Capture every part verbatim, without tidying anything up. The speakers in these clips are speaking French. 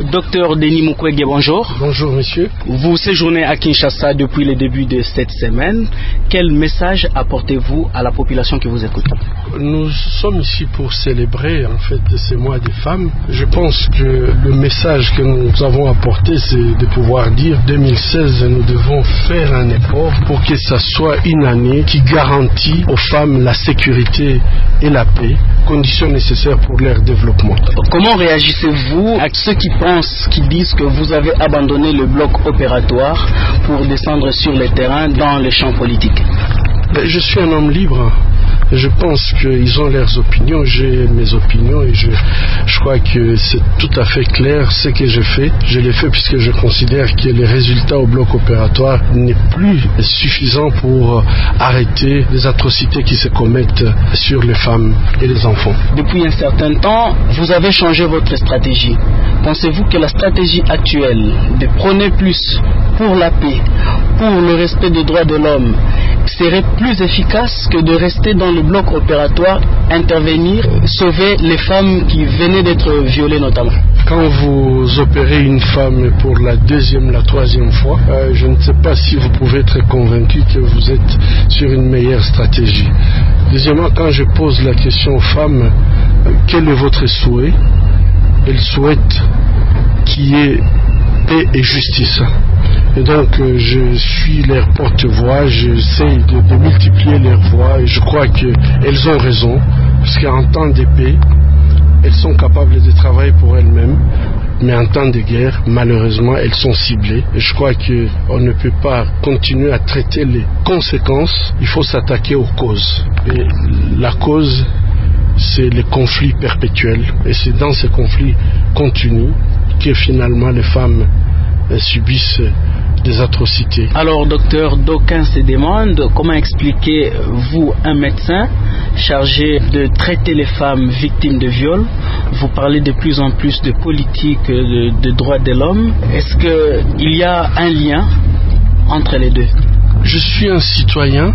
Docteur Denis Mukwege, bonjour. Bonjour monsieur. Vous séjournez à Kinshasa depuis le début de cette semaine. Quel message apportez-vous à la population qui vous écoute? Nous sommes ici pour célébrer en fait ces mois des femmes. Je pense que le message que nous avons apporté, c'est de pouvoir dire deux mille seize, nous devons faire un effort pour que ça soit une année qui garantit aux femmes la sécurité et la paix, conditions nécessaires pour leur développement. Comment réagissez-vous à ceux qui pensent, qui disent que vous avez abandonné le bloc opératoire pour descendre sur le terrain dans les champs politiques? Je suis un homme libre. Je pense qu'ils ont leurs opinions, j'ai mes opinions et je, je crois que c'est tout à fait clair ce que je fais. Je l'ai fait puisque je considère que les résultats au bloc opératoire n'est plus suffisant pour arrêter les atrocités qui se commettent sur les femmes et les enfants. Depuis un certain temps, vous avez changé votre stratégie. Pensez-vous que la stratégie actuelle de prôner plus pour la paix, pour le respect des droits de l'homme, serait plus efficace que de rester dans le bloc opératoire, intervenir, sauver les femmes qui venaient d'être violées notamment? Quand vous opérez une femme pour la deuxième, la troisième fois, euh, je ne sais pas si vous pouvez être convaincu que vous êtes sur une meilleure stratégie. Deuxièmement, quand je pose la question aux femmes, euh, quel est votre souhait? Elles souhaitent qu'il y ait paix et justice. Et donc euh, je suis leur porte-voix, j'essaie de, de multiplier leurs voix et je crois qu'elles ont raison, parce qu'en temps de paix, elles sont capables de travailler pour elles-mêmes, mais en temps de guerre, malheureusement, elles sont ciblées. Et je crois qu'on ne peut pas continuer à traiter les conséquences, il faut s'attaquer aux causes. Et la cause, c'est les conflits perpétuels, et c'est dans ces conflits continus que finalement les femmes subissent des atrocités. Alors docteur, d'aucuns se demandent comment expliquer, vous, un médecin chargé de traiter les femmes victimes de viol, vous parlez de plus en plus de politique, de, de droits de l'homme. Est-ce qu'il y a un lien entre les deux? Je suis un citoyen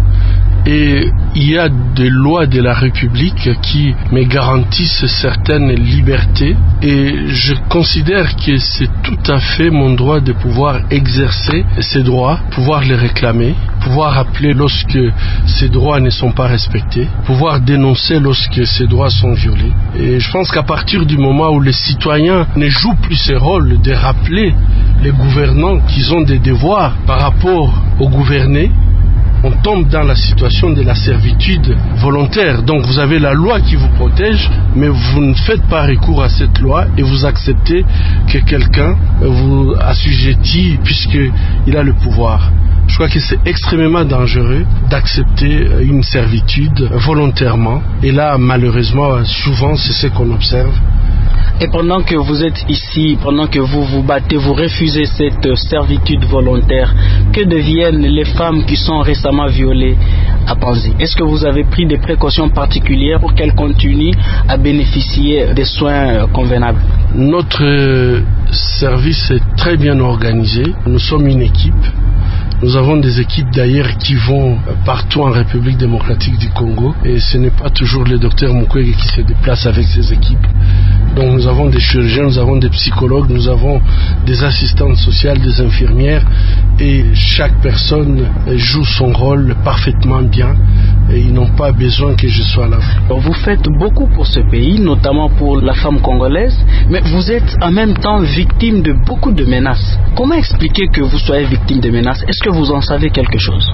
et il y a des lois de la République qui me garantissent certaines libertés et je considère que c'est tout à fait mon droit de pouvoir exercer ces droits, pouvoir les réclamer, pouvoir appeler lorsque ces droits ne sont pas respectés, pouvoir dénoncer lorsque ces droits sont violés. Et je pense qu'à partir du moment où les citoyens ne jouent plus ce rôle de rappeler les gouvernants qu'ils ont des devoirs par rapport aux gouvernés, on tombe dans la situation de la servitude volontaire. Donc vous avez la loi qui vous protège, mais vous ne faites pas recours à cette loi et vous acceptez que quelqu'un vous assujettit puisqu'il a le pouvoir. Je crois que c'est extrêmement dangereux d'accepter une servitude volontairement. Et là, malheureusement, souvent, c'est ce qu'on observe. Et pendant que vous êtes ici, pendant que vous vous battez, vous refusez cette servitude volontaire, que deviennent les femmes qui sont récemment violées à Panzi? Est-ce que vous avez pris des précautions particulières pour qu'elles continuent à bénéficier des soins convenables? Notre service est très bien organisé. Nous sommes une équipe. Nous avons des équipes d'ailleurs qui vont partout en République démocratique du Congo et ce n'est pas toujours le docteur Mukwege qui se déplace avec ses équipes. Donc nous avons des chirurgiens, nous avons des psychologues, nous avons des assistantes sociales, des infirmières et chaque personne joue son rôle parfaitement bien et ils n'ont pas besoin que je sois là. Vous faites beaucoup pour ce pays, notamment pour la femme congolaise, mais vous êtes en même temps victime de beaucoup de menaces. Comment expliquer que vous soyez victime de menaces? Est-ce que vous en savez quelque chose?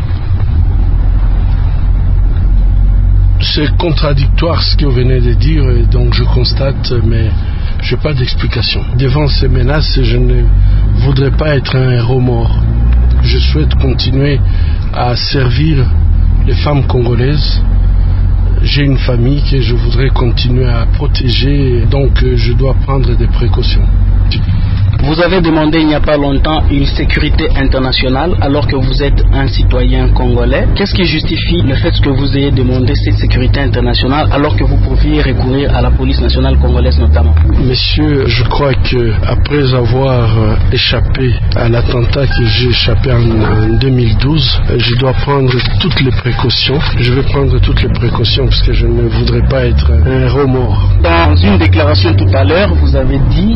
C'est contradictoire ce que vous venez de dire, et donc je constate, mais je n'ai pas d'explication. Devant ces menaces, je ne voudrais pas être un héros mort. Je souhaite continuer à servir les femmes congolaises. J'ai une famille que je voudrais continuer à protéger, donc je dois prendre des précautions. Vous avez demandé il n'y a pas longtemps une sécurité internationale alors que vous êtes un citoyen congolais. Qu'est-ce qui justifie le fait que vous ayez demandé cette sécurité internationale alors que vous pouviez recourir à la police nationale congolaise notamment? Monsieur, je crois que après avoir échappé à l'attentat que j'ai échappé en, en deux mille douze, je dois prendre toutes les précautions. Je vais prendre toutes les précautions parce que je ne voudrais pas être un héros mort. Dans une déclaration tout à l'heure, vous avez dit qu'il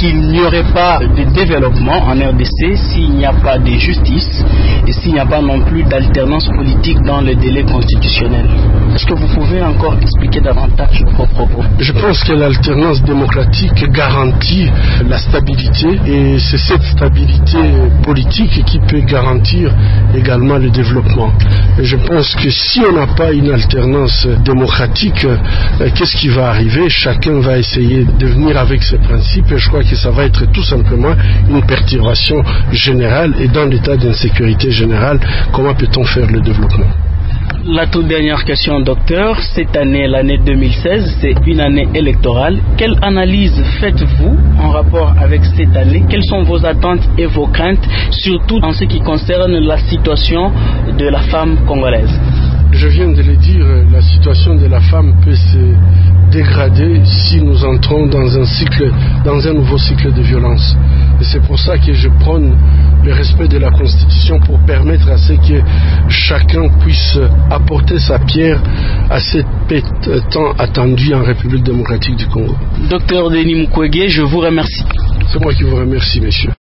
qu'il n'y aurait pas de développement en R D C s'il n'y a pas de justice et s'il n'y a pas non plus d'alternance politique dans le délai constitutionnel. Est-ce que vous pouvez encore expliquer davantage vos propos? Je pense que l'alternance démocratique garantit la stabilité et c'est cette stabilité politique qui peut garantir également le développement. Et je pense que si on n'a pas une alternance démocratique, qu'est-ce qui va arriver? Chacun va essayer de venir avec ses principes et je crois que ça va être tout simplement une perturbation générale et dans l'état d'insécurité générale, comment peut-on faire le développement? La toute dernière question, docteur. Cette année, l'année deux mille seize, c'est une année électorale. Quelle analyse faites-vous en rapport avec cette année? Quelles sont vos attentes et vos craintes, surtout en ce qui concerne la situation de la femme congolaise? Je viens de le dire, la situation de la femme peut se dégrader si nous entrons dans un cycle, dans un nouveau cycle de violence. Et c'est pour ça que je prône le respect de la Constitution pour permettre à ce que chacun puisse apporter sa pierre à cette paix tant attendue en République démocratique du Congo. Docteur Denis Mukwege, je vous remercie. C'est moi qui vous remercie, messieurs.